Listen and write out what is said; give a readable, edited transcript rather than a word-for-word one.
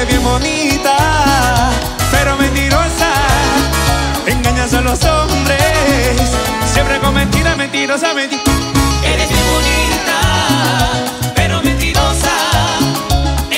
eres bien bonita, pero mentirosa. Engañas a los hombres, siempre con mentiras, mentirosa, Eres bien bonita,